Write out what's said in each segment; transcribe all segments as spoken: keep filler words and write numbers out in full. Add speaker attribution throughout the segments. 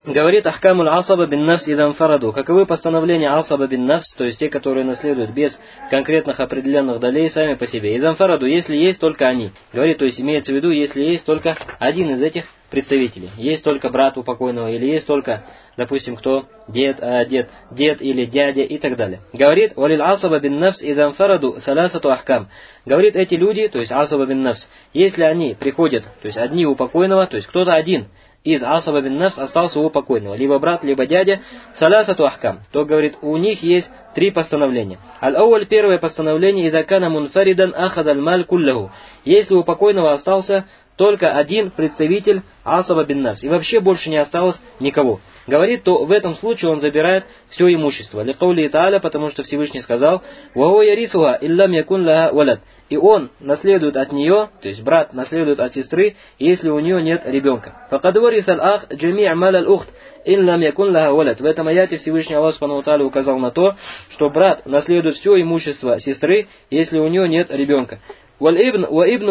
Speaker 1: говорит ахкамуль асаба бин нафс идан фараду. Каковы постановления асаба бин нафс, то есть те, которые наследуют без конкретных определенных долей сами по себе. Идан фараду, если есть только они. Говорит, то есть имеется в виду, если есть только один из этих представителей. Есть только брат у покойного, или есть только, допустим, кто? Дед, а, дед, дед или дядя и так далее. Говорит, валил асаба бин нафс идан фараду саласату ахкам. Говорит, эти люди, то есть асаба бин нафс, если они приходят, то есть одни у покойного, то есть кто-то один из асаба бин нафс остался у покойного, либо брат, либо дядя, саласату ахкам, то, говорит, у них есть три постановления. Аль-ауаль, первое постановление, иза кана мунфаридан ахадаль маль куллаху. Если у покойного остался только один представитель асаба бин нафс, и вообще больше не осталось никого, говорит, то в этом случае он забирает все имущество. Ликаули та'аля, потому что Всевышний сказал, «Вао ярисуха иллам якун лаха валад». И он наследует от нее, то есть брат наследует от сестры, если у нее нет ребенка. «Факад варисал ах джами' мал аль-ухт иллам якун лаха валад». В этом аяте Всевышний Аллах Субхану ва Тааля указал на то, что брат наследует все имущество сестры, если у нее нет ребенка. Говорит,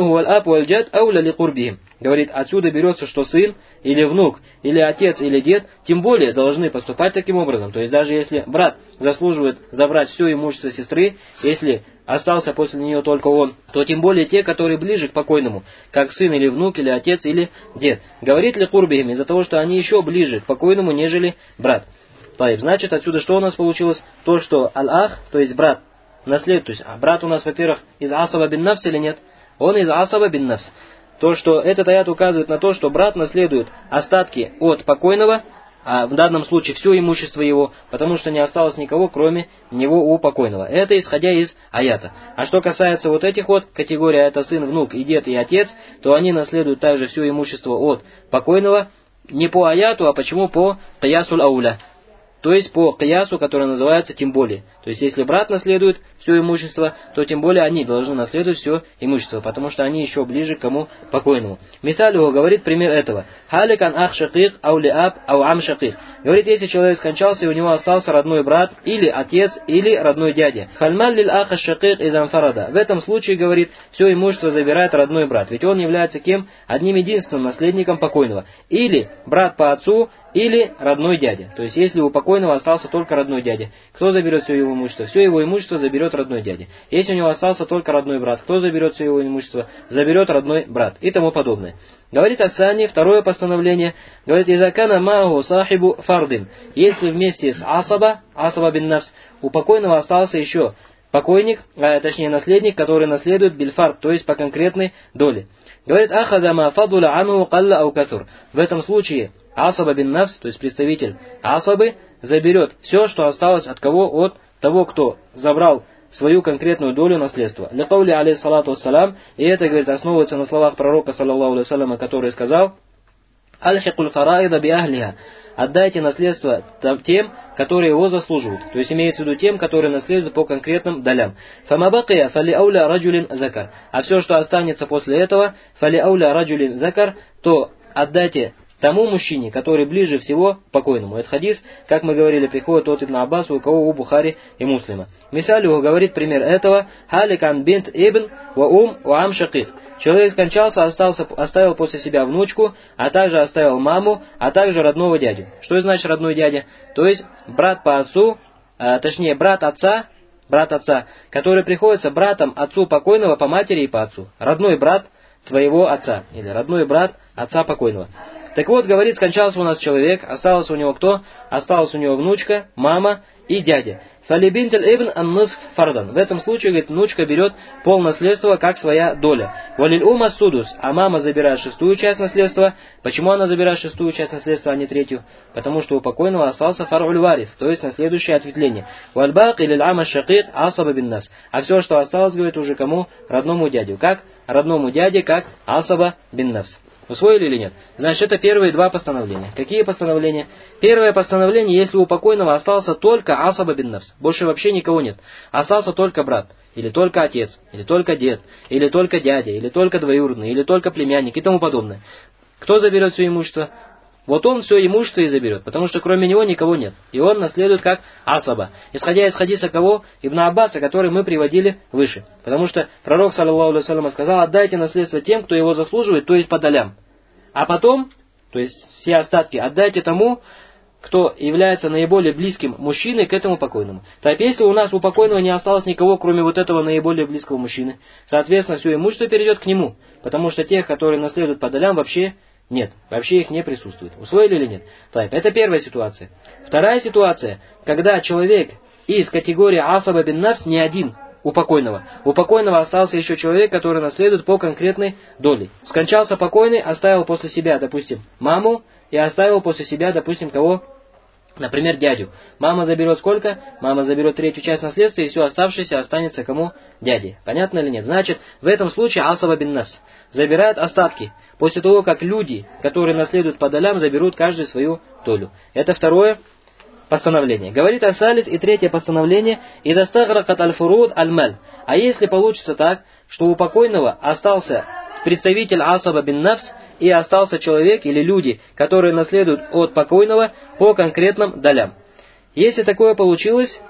Speaker 1: отсюда берется, что сын, или внук, или отец, или дед, тем более должны поступать таким образом. То есть даже если брат заслуживает забрать все имущество сестры, если остался после нее только он, то тем более те, которые ближе к покойному, как сын, или внук, или отец, или дед. Говорит ли курбихим из-за того, что они еще ближе к покойному, нежели брат. Таиб, значит, отсюда что у нас получилось? То, что аль-ах, то есть брат, наследует, то есть а брат у нас, во-первых, из асаба бин нафс или нет? Он из асаба бин нафс. То, что этот аят указывает на то, что брат наследует остатки от покойного, а в данном случае все имущество его, потому что не осталось никого, кроме него у покойного. Это исходя из аята. А что касается вот этих вот категорий, это сын, внук, и дед, и отец, то они наследуют также все имущество от покойного, не по аяту, а почему по киясуль ауля. То есть по киясу, который называется тем более. То есть если брат наследует все имущество, то тем более они должны наследовать все имущество, потому что они еще ближе к кому? Покойному. Мисалю говорит пример этого. Халикан ах шакик, ау ли аб, ау ам шакик. Говорит, если человек скончался, и у него остался родной брат, или отец, или родной дядя. Фальман лил аха шакик идан фарада. В этом случае, говорит, все имущество забирает родной брат. Ведь он является кем? Одним единственным наследником покойного. Или брат по отцу, или родной дядя. То есть, если у покойного остался только родной дядя, кто заберет все его имущество? Все его имущество заберет родной дядя. Если у него остался только родной брат, кто заберет все его имущество? Заберет родной брат и тому подобное. Говорит Асани, второе постановление, говорит, «Изакана мааху сахибу фардин». Если вместе с асаба, асаба бин нафс, у покойного остался еще покойник, а точнее наследник, который наследует бильфард, то есть по конкретной доле. Говорит, «Ахадама фадула анху калла ау касур». В этом случае асаба бин нафс, то есть представитель асабы, заберет все, что осталось от кого? От того, кто забрал свою конкретную долю наследства. Ликаули алейхиссалату вассалам, и это, говорит, основывается на словах пророка, саллаллаху алейхи вассаляма, который сказал, «Аль-хикуль фараида би ахлиха». Отдайте наследство тем, которые его заслуживают. То есть имеется в виду тем, которые наследуют по конкретным долям. «Фамабакия фали ауля раджулин закар». А все, что останется после этого, «фали ауля раджулин закар», то отдайте тому мужчине, который ближе всего к покойному. Этот хадис, как мы говорили, приходит от Ибн Аббаса, у кого у Бухари и Муслима. Мисалю говорит пример этого, «Халикан бинт ибн ва ум ва ам шаких». Человек скончался, остался, оставил после себя внучку, а также оставил маму, а также родного дядю. Что значит родной дядя? То есть брат по отцу, а, точнее брат отца, брат отца, который приходится братом отцу покойного по матери и по отцу. Родной брат твоего отца, или родной брат отца покойного. Так вот, говорит, скончался у нас человек, осталось у него кто? Осталась у него внучка, мама и дядя. Фалибинтель ибн ан-нысф фардан. В этом случае, говорит, внучка берет пол наследства как своя доля. Валиль ума судус, а мама забирает шестую часть наследства. Почему она забирает шестую часть наследства, а не третью? Потому что у покойного остался фаруль варис, то есть наследующее ответвление. Вальбак или ама шакик асаба бин нафс. А все, что осталось, говорит, уже кому? Родному дядю. Как? Родному дяде, как асаба бин нафс. Усвоили или нет? Значит, это первые два постановления. Какие постановления? Первое постановление, если у покойного остался только асаба бин нафс, больше вообще никого нет. Остался только брат, или только отец, или только дед, или только дядя, или только двоюродный, или только племянник и тому подобное. Кто заберет все имущество? Вот он все имущество и заберет, потому что кроме него никого нет. И он наследует как асаба. Исходя из хадиса кого? Ибн Аббаса, который мы приводили выше. Потому что пророк, саллаллаху алейхи вассалям, сказал, отдайте наследство тем, кто его заслуживает, то есть по долям. А потом, то есть все остатки, отдайте тому, кто является наиболее близким мужчиной к этому покойному. Так если у нас у покойного не осталось никого, кроме вот этого наиболее близкого мужчины, соответственно, все имущество перейдет к нему, потому что тех, которые наследуют по долям, вообще нет, вообще их не присутствует. Усвоили или нет? Так, это первая ситуация. Вторая ситуация, когда человек из категории асаба бин нафс не один у покойного. У покойного остался еще человек, который наследует по конкретной доле. Скончался покойный, оставил после себя, допустим, маму, и оставил после себя, допустим, кого? Например, дядю. Мама заберет сколько? Мама заберет третью часть наследства, и все оставшееся останется кому? Дяде. Понятно или нет? Значит, в этом случае асаба бин нафс забирает остатки, после того, как люди, которые наследуют по долям, заберут каждый свою долю. Это второе постановление. Говорит Асалис, и третье постановление, и достагракат аль-фуруд аль-маль. А если получится так, что у покойного остался представитель асаба бин нафс, и остался человек или люди, которые наследуют от покойного по конкретным долям. Если такое получилось,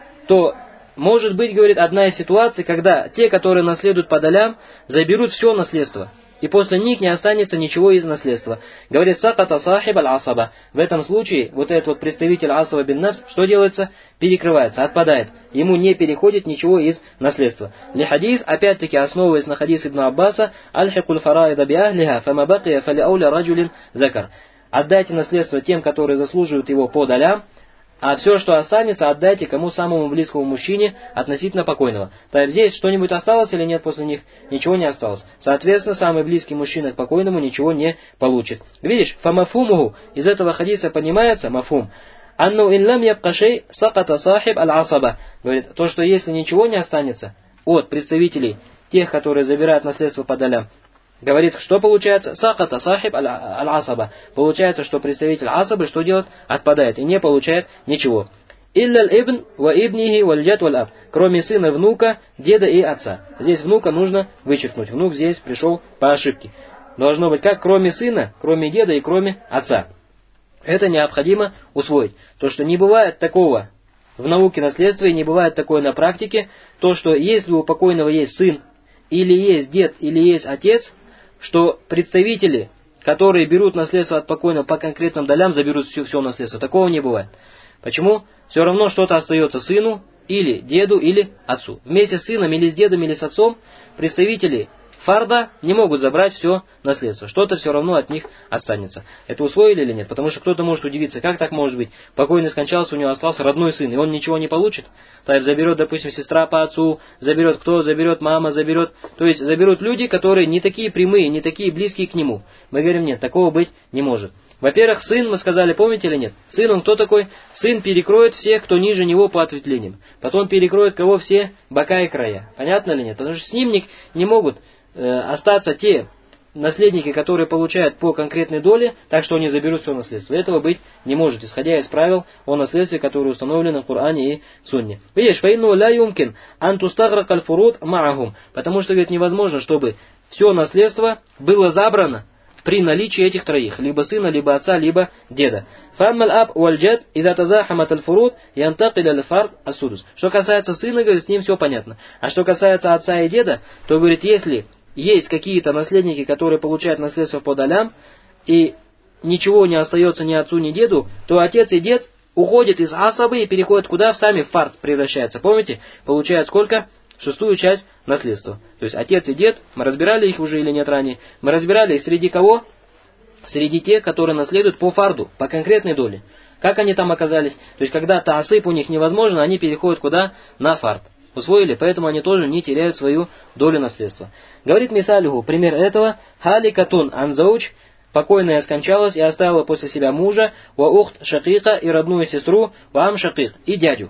Speaker 1: то может быть, говорит, одна из ситуаций, когда те, которые наследуют по долям, заберут все наследство, и после них не останется ничего из наследства. Говорит, саката сахиб аль-асаба. В этом случае, вот этот вот представитель асаба бин нафс, что делается? Перекрывается, отпадает. Ему не переходит ничего из наследства. Ли хадис, опять-таки, основываясь на хадис Ибн Аббаса, аль-хикуль фараида би ахлиха, фама бакия фали ауля раджулин закар. Отдайте наследство тем, которые заслуживают его по долям, а все, что останется, отдайте кому самому близкому мужчине относительно покойного. Так здесь что-нибудь осталось или нет после них? Ничего не осталось. Соответственно, самый близкий мужчина к покойному ничего не получит. Видишь, фамафумуху, из этого хадиса понимается, мафум, анну инлам ябкашей саката сахиб аль-асаба. Говорит, то, что если ничего не останется от представителей тех, которые забирают наследство по долям, говорит, что получается? Саката сахиб аль-асаба. Получается, что представитель асабы что делает? Отпадает и не получает ничего. Илля ибн ва ибнихи валь джад валь аб. Кроме сына, внука, деда и отца. Здесь внука нужно вычеркнуть. Внук здесь пришел по ошибке. Должно быть как? Кроме сына, кроме деда и кроме отца. Это необходимо усвоить. То, что не бывает такого в науке наследства и не бывает такое на практике, то, что если у покойного есть сын, или есть дед, или есть отец, что представители, которые берут наследство от покойного по конкретным долям, заберут все, все наследство. Такого не бывает. Почему? Все равно что-то остается сыну, или деду, или отцу. Вместе с сыном, или с дедом, или с отцом, представители фарда не могут забрать все наследство. Что-то все равно от них останется. Это усвоили или нет? Потому что кто-то может удивиться, как так может быть? Покойный скончался, у него остался родной сын, и он ничего не получит? Так заберет, допустим, сестра по отцу, заберет кто? Заберет мама, заберет... То есть заберут люди, которые не такие прямые, не такие близкие к нему. Мы говорим, нет, такого быть не может. Во-первых, сын, мы сказали, помните или нет? Сын, он кто такой? Сын перекроет всех, кто ниже него по ответвлениям. Потом перекроет кого? Все бока и края. Понятно или нет? Потому что с ним не, не могут э, остаться те наследники, которые получают по конкретной доле, так что они заберут все наследство. Этого быть не может, исходя из правил о наследстве, которые установлены в Коране и Сунне. Видишь, фаинну ля юмкин антустаграк аль-фуруд маахум. Потому что, говорит, невозможно, чтобы все наследство было забрано при наличии этих троих, либо сына, либо отца, либо деда. Фаммаль аб валь джад ида тазахамат аль-фуруд янтакиль аль-фард ас-судус. Что касается сына, говорит, с ним все понятно. А что касается отца и деда, то, говорит, если есть какие-то наследники, которые получают наследство по долям, и ничего не остается ни отцу, ни деду, то отец и дед уходят из асабы и переходят куда? В сами в фард превращаются. Помните? Получают сколько? Шестую часть наследства. То есть отец и дед, мы разбирали их уже или нет ранее, мы разбирали их среди кого? Среди тех, которые наследуют по фарду, по конкретной доле. Как они там оказались? То есть когда таасып у них невозможно, они переходят куда? На фард. Усвоили? Поэтому они тоже не теряют свою долю наследства. Говорит Мисалюху, пример этого, хали катун анзауч, покойная скончалась и оставила после себя мужа, ва ухт шакика и родную сестру, ва ам шакик и дядю.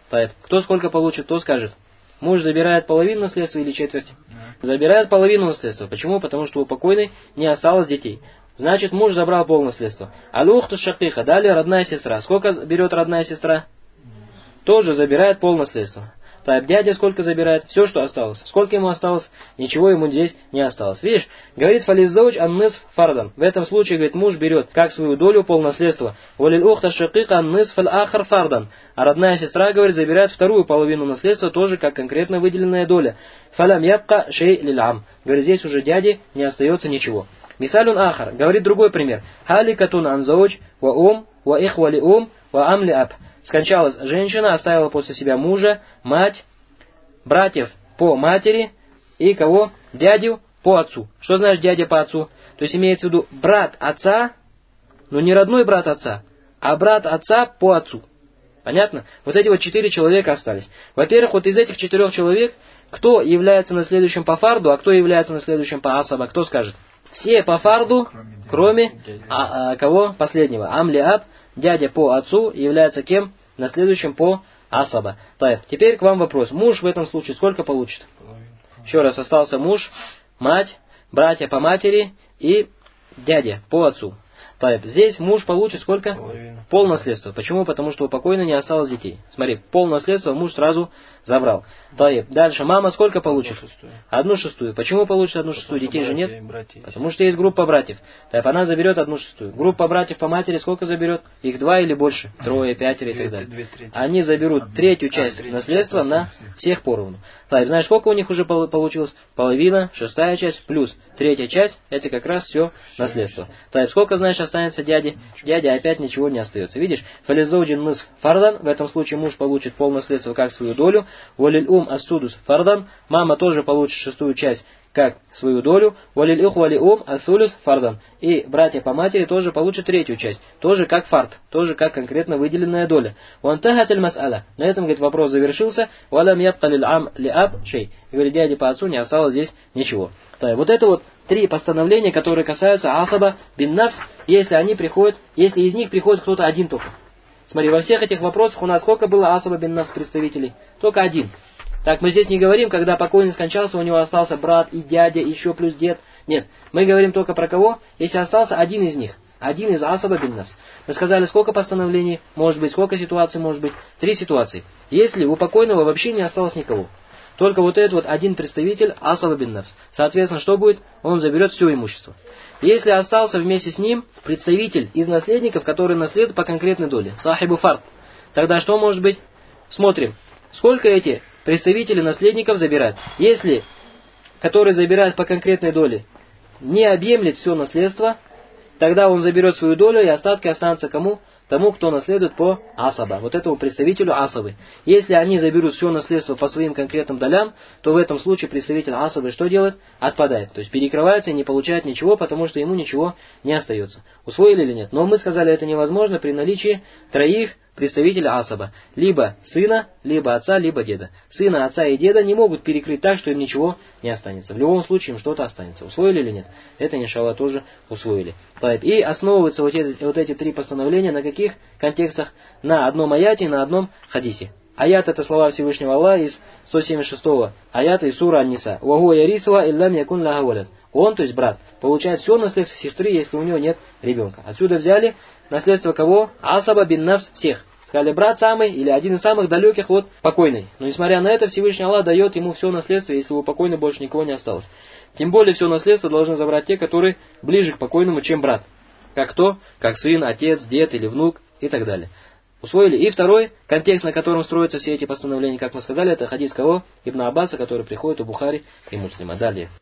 Speaker 1: Кто сколько получит, кто скажет. Муж забирает половину наследства или четверть? Забирает половину наследства. Почему? Потому что у покойной не осталось детей. Значит, муж забрал пол наследства. Аль-ухту шакиха, далее родная сестра. Сколько берет родная сестра? Тоже забирает пол наследства. Так, дядя сколько забирает? Все, что осталось. Сколько ему осталось? Ничего ему здесь не осталось. Видишь, говорит фализзауч ан-нисф фардан. В этом случае, говорит, муж берет как свою долю пол наследства. Валил ухта шакика ан-нисф аль-ахар фардан. А родная сестра, говорит, забирает вторую половину наследства, тоже как конкретно выделенная доля. Фалям ябка шей лил'ам. Говорит, здесь уже дяде не остается ничего. Мисалюн ахар. Говорит другой пример. Хали катун анзауч ва ум ва ихва ли ум, ва ам ли аб. Скончалась женщина, оставила после себя мужа, мать, братьев по матери и кого? Дядю по отцу. Что значит дядя по отцу? То есть имеется в виду брат отца, но не родной брат отца, а брат отца по отцу. Понятно? Вот эти вот четыре человека остались. Во-первых, вот из этих четырех человек, кто является наследующим по фарду, а кто является наследующим по асаба, кто скажет? Все по фарду, кроме, кроме а, а, кого? Последнего. Амли аб, дядя по отцу, является кем? Наследующим по асаба. Так, теперь к вам вопрос. Муж в этом случае сколько получит? Еще раз, остался муж, мать, братья по матери и дядя по отцу. Так, здесь муж получит сколько? Половину. Пол наследства. Почему? Потому что у покойного не осталось детей. Смотри, пол наследства муж сразу забрал. Так, дальше мама сколько получит? Одну шестую. Одну шестую. Почему получит одну шестую? Детей же нет? Братья. Потому что есть группа братьев. Так, она заберет одну шестую. Группа братьев по матери сколько заберет? Их два или больше? Трое, пятеро и так далее. Две, две Они заберут третью часть а, наследства на всех поровну. Так, знаешь, сколько у них уже получилось? Половина, шестая часть, плюс третья часть, это как раз все наследство. Так, сколько, знаешь, останется дяде? Дядя опять ничего не остается. Видишь? Фализоуджин нысф фардан. В этом случае муж получит пол наследства как свою долю. Валиль ум ассудус фардан. Мама тоже получит шестую часть как свою долю. Валиль ух вали ум ассулюс фардан. И братья по матери тоже получат третью часть. Тоже как фард. Тоже как конкретно выделенная доля. Вантахатель мас'аля. На этом, говорит, вопрос завершился. Валам ябкалил ам ли аб шей. И говорит, дяде по отцу не осталось здесь ничего. Так, вот это вот три постановления, которые касаются асаба бин нафс, если они приходят, если из них приходит кто-то один только. Смотри, во всех этих вопросах у нас сколько было асаба бин нафс представителей? Только один. Так, мы здесь не говорим, когда покойный скончался, у него остался брат и дядя, еще плюс дед. Нет, мы говорим только про кого? Если остался один из них. Один из асаба бин нафс. Мы сказали, сколько постановлений может быть, сколько ситуаций может быть? Три ситуации. Если у покойного вообще не осталось никого. Только вот этот вот один представитель асаба бин нафс. Соответственно, что будет? Он заберет все имущество. Если остался вместе с ним представитель из наследников, который наследует по конкретной доле, сахибу фард, тогда что может быть? Смотрим, сколько эти представители наследников забирают. Если, который забирает по конкретной доле, не объемлет все наследство, тогда он заберет свою долю, и остатки останутся кому? Тому, кто наследует по асаба, вот этому представителю асабы. Если они заберут все наследство по своим конкретным долям, то в этом случае представитель асабы что делает? Отпадает. То есть перекрывается и не получает ничего, потому что ему ничего не остается. Усвоили или нет? Но мы сказали, это невозможно при наличии троих представителей асаба. Либо сына, либо отца, либо деда. Сына, отца и деда не могут перекрыть так, что им ничего не останется. В любом случае им что-то останется. Усвоили или нет? Это, иншаллах, тоже усвоили. И основываются вот эти, вот эти три постановления на каких контекстах? На одном аяте и на одном хадисе. Аят — это слова Всевышнего Аллаха из сто семьдесят шестого аята из сура Ан-Ниса. «Ваху ярисуа иллам якун лаха валад». Он, то есть брат, получает все наследство сестры, если у него нет ребенка. Отсюда взяли наследство кого? Асаба бин нафс всех. Сказали, брат самый или один из самых далеких от покойной. Но несмотря на это, Всевышний Аллах дает ему все наследство, если у покойной больше никого не осталось. Тем более все наследство должны забрать те, которые ближе к покойному, чем брат. Как кто? Как сын, отец, дед или внук и так далее. Усвоили? И второй контекст, на котором строятся все эти постановления, как мы сказали, это хадис кого? Ибн Аббаса, который приходит у Бухари и Муслима. Далее.